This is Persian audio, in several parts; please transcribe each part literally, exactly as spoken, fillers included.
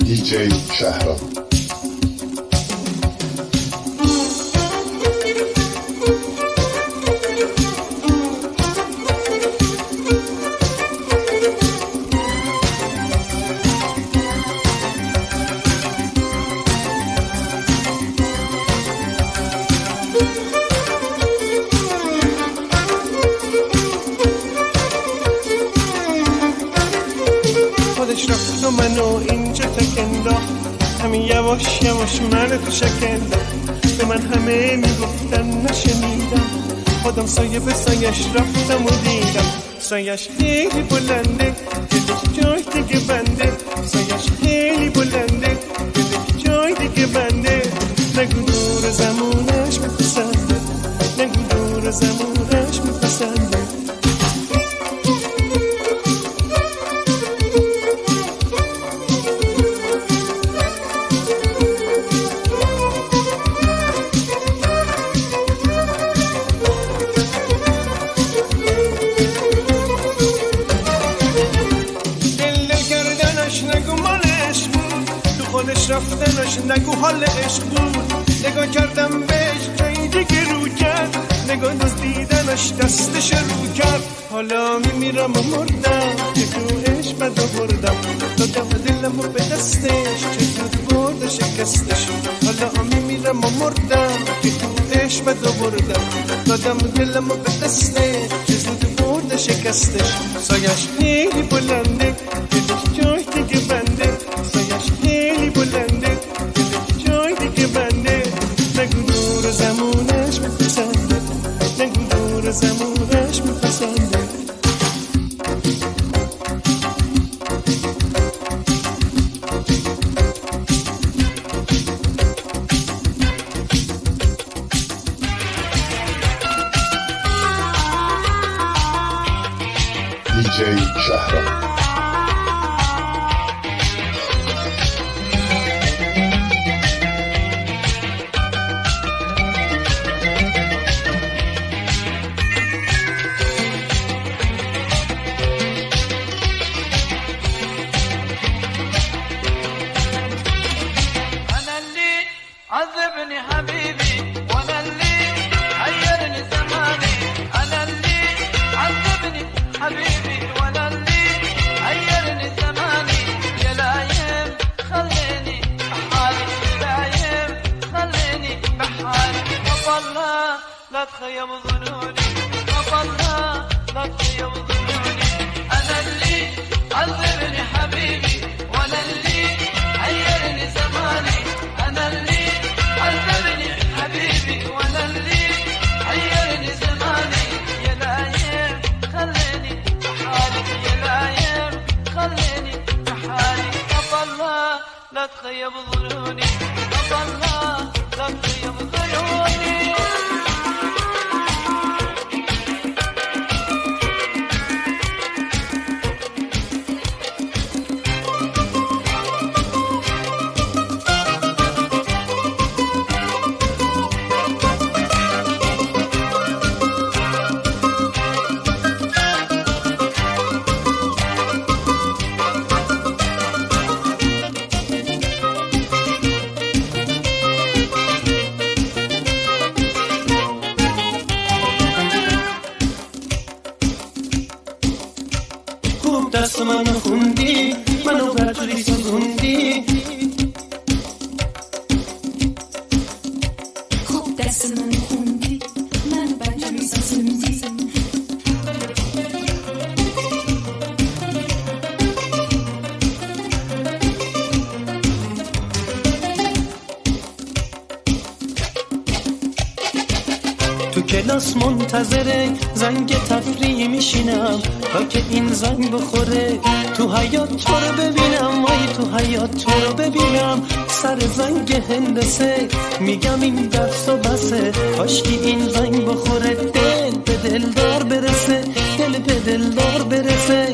دیجی شهرام. خودش رفت و منو اینجا تکنداخت، همین یواش یواش منو تو شکنداخت. به من همه میگفتن نشنیدم، خودم سایه به سایش رفتم و دیدم. سایش خیلی بلنده، دلش جای دیگه بنده. سایش خیلی بلنده، دلش جای دیگه بنده. نگو دور زمونش میپسنده، نگو دور زمونش میپسنده. خودش رفتنش نگو حال عشق بود. نگاه کردم بهش جایی دیگه رو کرد، نگاه دزدیدنش دستش رو کرد. حالا میمیرم و مردم که تو عشق بد آوردم، دادم دلم رو به دستش چه زود برد شکستش. حالا میمیرم و مردم که تو عشق بد آوردم، دادم دلم رو به دستش چه زود برد شکستش. سایش خیلی بلنده، دلش جای دیگه بنده. سایش خیلی بلنده، دلش جای دیگه بنده. نگو دور زمونش میپسنده، نگو دور زمونش میپسنده. دیجی شهرام. عذبني حبيبي وانا اللي حيرني زماني. انا اللي عذبني حبيبي وانا اللي حيرني زماني. يا لايم خليني بحالي، يا لايم خليني بحالي. والله لا تخيب ظنوني، والله لا تخيب ظنوني. انا اللي عذبني حبيبي وانا اللي حيرني زماني. انا اللي عذبني حبيبي وانا اللي حيرني زماني. يا لايم خليني بحالي، يا لايم خليني بحالي. والله لا تخيب ظنوني، والله لا تخيب ظنوني. دست منو خوندی، منو بدری سوزوندی. خوب دست منو خوندی، منو بدری سوزوندی. تو کلاس منتظره زنگ تفریح میشینم تا که این زنگ بخوره. تو حیات تو رو ببینم، وای تو حیات تو رو ببینم. سر زنگ هندسه میگم این درس و بسه، کاشکی این زنگ بخوره. دل به دلدار برسه، دل به دلدار برسه.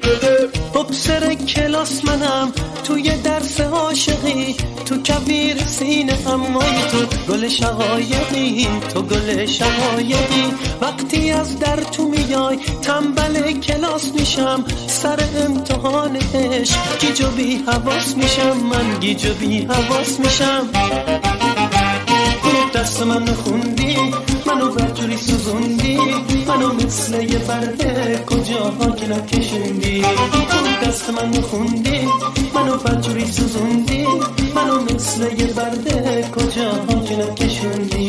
ببسر کلاس منم توی درس عاشقی، تو کویر سینه امای تو گل شقایقی، تو گل شقایقی. وقتی از در تو میای تنبل کلاس میشم، سر امتحان عشق گیج و بی حواس میشم، من گیج و بی حواس میشم. دست من خوندی، منو برجوری سوزوندی، منو مثل یه برده کجاها که نکشوندی. دست من خوندی، منو برجوری سوزوندی، منو مثل یه برده کجاها که نکشوندی.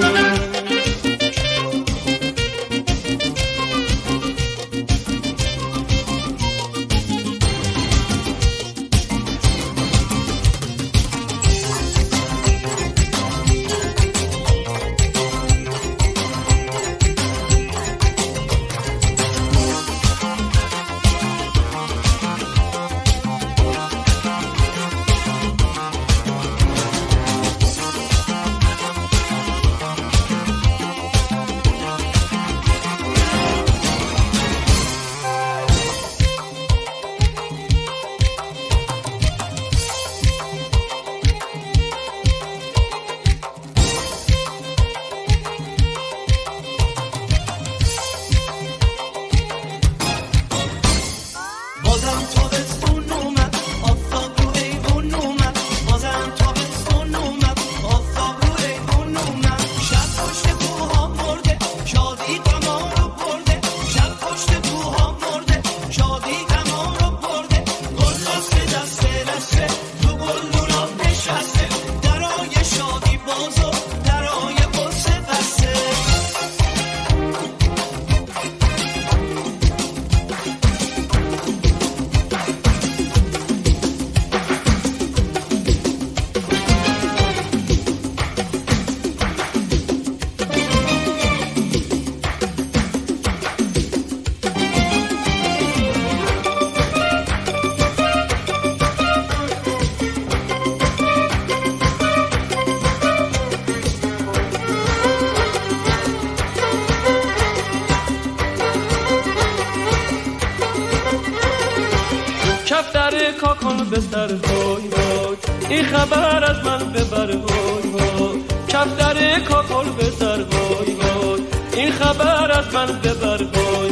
بستر های های این خبر از من ببر های های کفتر کاکل بستر های های این خبر از من ببر های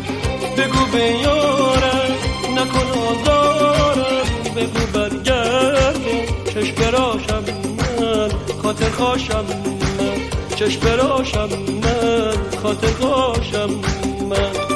بگو به یارم نکن آزارم بگو برگرد چشم براشم من خاطر خاشم من چشم براشم من خاطر خاشم من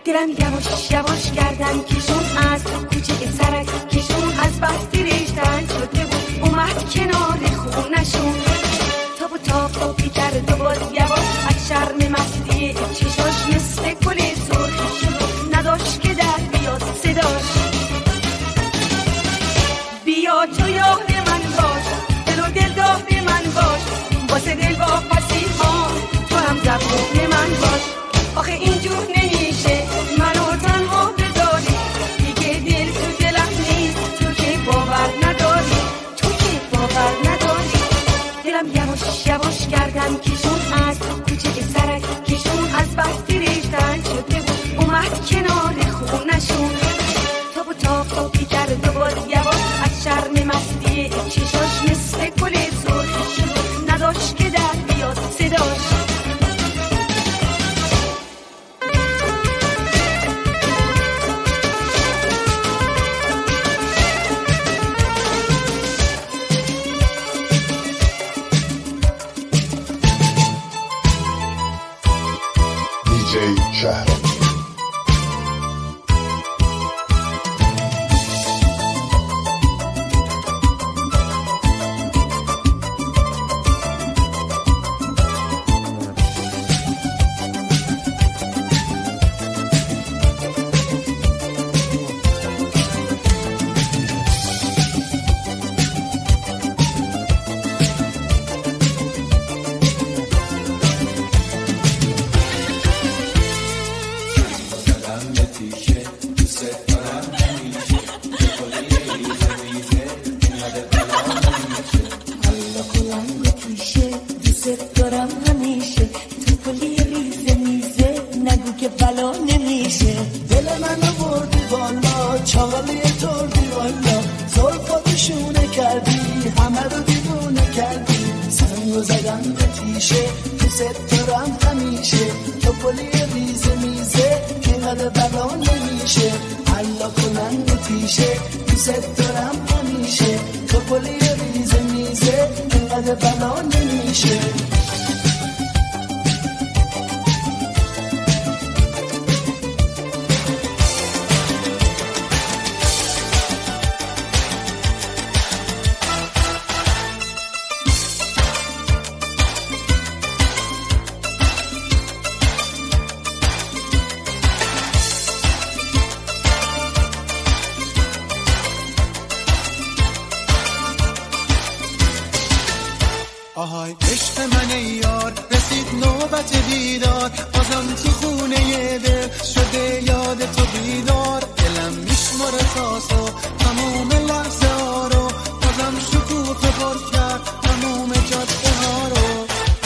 دلم یواش یواش گردن کشون از کوچه سرک کشون از بستی ریختن شده بود اومد کنار خونشون تاب و تاب کرد و باز یواش از شرم مستی چشاش مثل گل سرخی شد نداشت که در بیاد صداش بیا تو یار من باش دل و دل دار من باش واسه دل با پسی ها تو هم زبون من باش آخه اینجور نمیشه منو تنها بذاری دیگه دل تو دلم نیست تو که باور نداری تو که باور نداری دلم یواش یواش گردن کشون از کوچه سرک کشون از بستی ریختن شده بود اومد کنار خونشون تاب و تاب تابی کرد و باز یواش از شرم مستی چشاش مثل گل سرخی شد نداشت که در بیاد صداش شهرام آهای عشق من یار رسید نوبت دیدار بازم تو خونه دل شده یاد تو بیدار دلم میشماره تاسو تموم لحظه ها رو بازم شکوفه پر کرد تموم جاده ها رو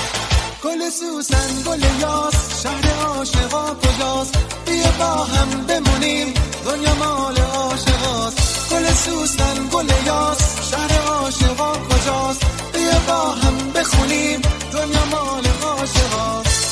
گل سوسن گل یاس شهر عاشقا کجاست بیا با هم بمونیم دنیا مال عاشقاست گل سوسن گل یاس شهر عاشقا کجاست بیا با هم بخونیم دنیا مال عاشقاست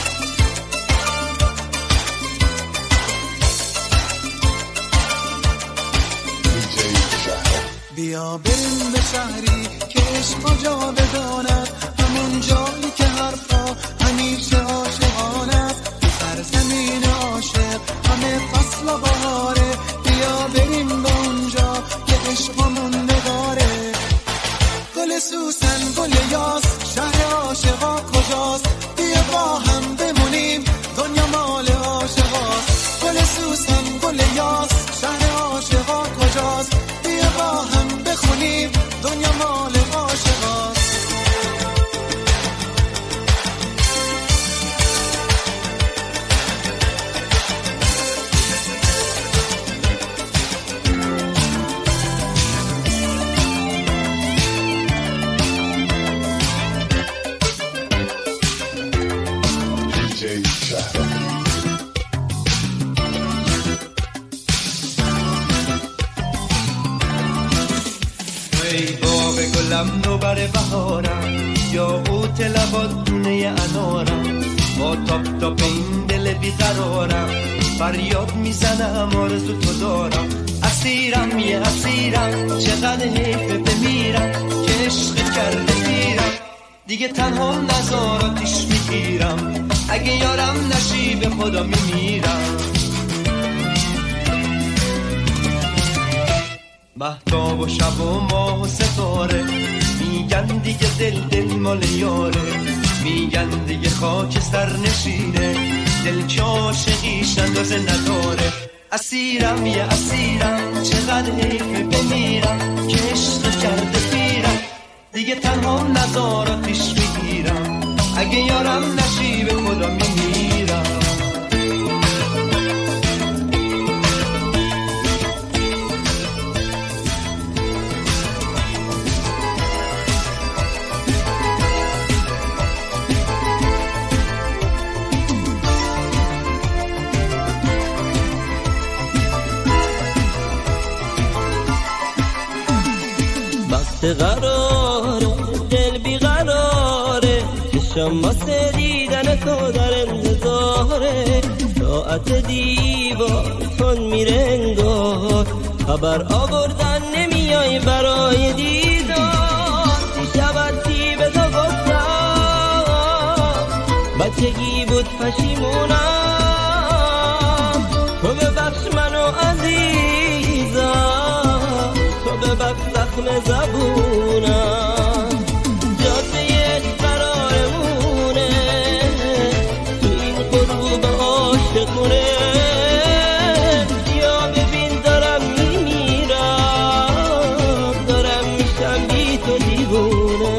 بیا بریم به شهری که عشق جا بداند همون جایی که حرفا همیشه عاشقانه به سرزمین عاشق همه فصل و بهاره بیا بریم به اونجا که عشقمون نداره گل سوسن گل یاس شهر عاشقا کجاست بیا با هم بمونیم دنیا مال عاشقاست گل سوسن گل یاس شهر عاشقا کجاست بیا با هم بخونیم دنیا مال عاشقاست گلم نوبر بهارم یا اوت لبات دونه انارم با تاپ تاپ این دل بیقرارم فریاد میزنم آرزو تو دارم اسیرم یه اسیرم چقدر حیفه بمیرم که عشق کرده میرم دیگه تنها نزار آتیش میگیرم اگه یارم نشی به خدا میمیرم مهتاب و شب و ماه و ستاره میگن دیگه دل دل مال یاره، میگن دیگه خاک سر نشینه، دل که عاشقیش اندازه نداره. اسیرم یه اسیرم چقدر حیفه بمیرم که عشق کرده پیرم، دیگه تنها نزارتش بگیرم، اگه یارم نشی به خدا میمیرم. قراره دل بی قراره، چشم واسه دیدن تو در انتظاره، ساعت دیوار تون میره انگار، خبر آوردن نمیای برای دیدار. دیشب از تی به تو گفتم بچگی بود پشیمونم، تو ببخش منو عزیزم، تو ببخش زخم زبونم، جاده یک قرارمونه تو این غروب عاشقونه، یا ببین دارم میمیرم، دارم میشم بی تو دیوونه.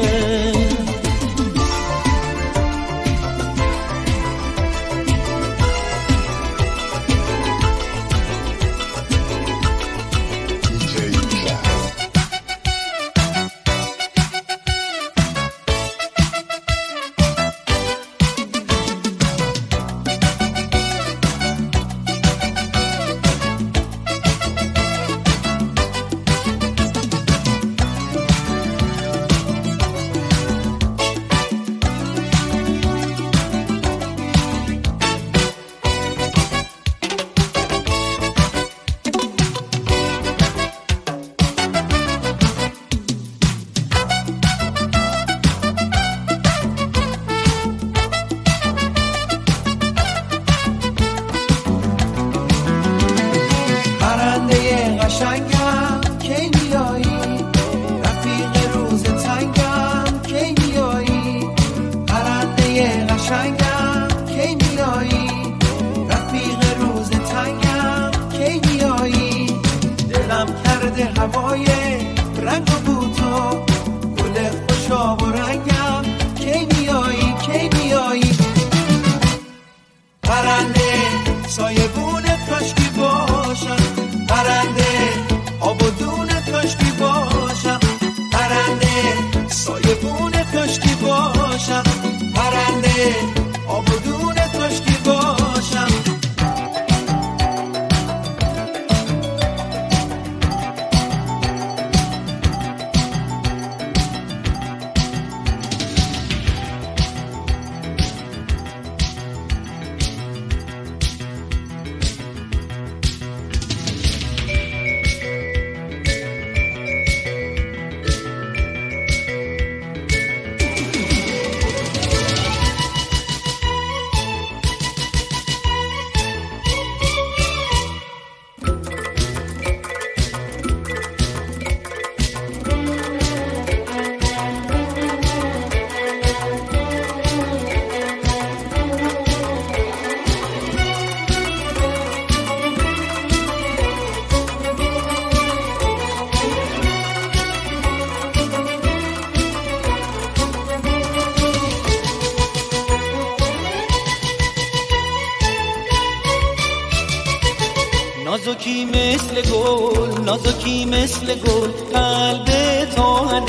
نازکی مثل گل، نازکی مثل گل، قلب تاهنه،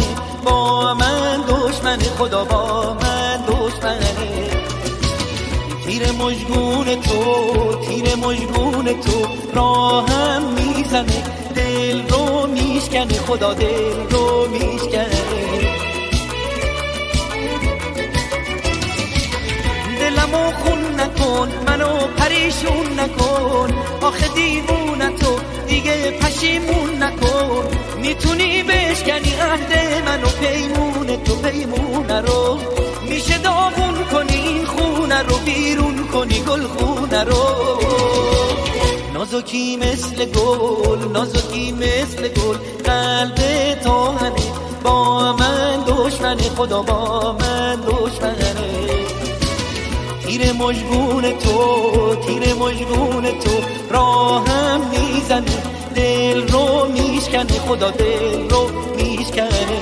با من دشمن خدا با من دشمنه. تیر مژگون تو، تیر مژگون تو راهم میزنه، دل رو میشکنه، خدا دل رو میشکنه. دلمو خون نکن، منو پریشون نکن، آخه دیوونه تو دیگه پشیمون نکن. میتونی بشکنی عهد منو، پیمونه تو پیمونه رو، میشه داغون کنی این خونه رو، بیرون کنی گل خونه رو. نازکی مثل گل، نازکی مثل گل، قلب تو همه با من دشمنه، خدا با من دشمنه. تیر مژگون تو، تیر مژگون تو راهم میزنه، دل رو میشکنه، خدا دل رو میشکنه.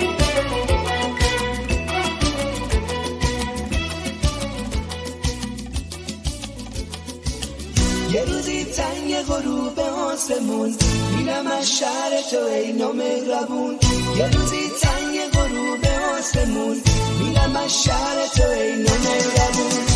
یه روزی تنگ غروب آسمون میرم از شهر تو ای نامهربون. یه روزی تنگ غروب آسمون میرم از شهر تو ای نامهربون.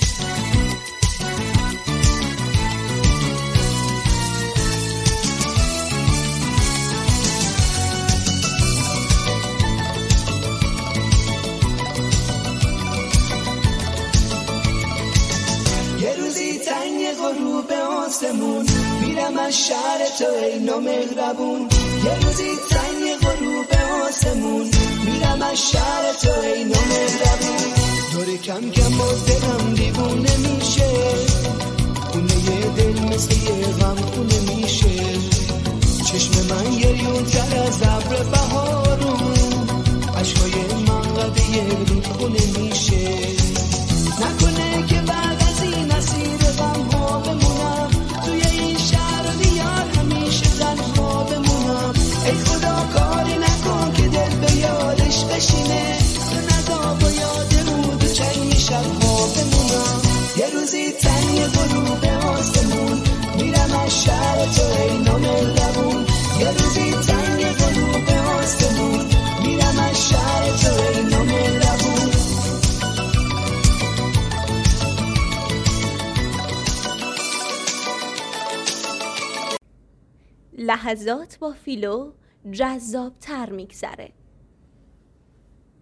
غروب آسمون میرم از شهر تو ای نامهربون. یه روزی تنگ غروب آسمون میرم از شهر تو ای نامهربون. داره کم کم با دلم دیوونه میشه، خونه یه دل مثل یه غم خونه میشه. چشم من گریون تر از ابر بهارون، عشقای من قد یه رود خونه میشه. نکنه که بعد از این اسیر غم ها بمونم، توی این شهر دیار همیشه تنها بمونم. ای خدا کاری نکن که دل به یادش بشینه، تو ندا با یاد رود و چنگ شب ها بمونم. یه روزی تنگ غروب آسمون میرم از شهر تو ای نامهربون. یه روزی تنگ غروب آسمون میرم از شهر تو ای نامهربون. لحظات با فیلو جذاب تر میگذره.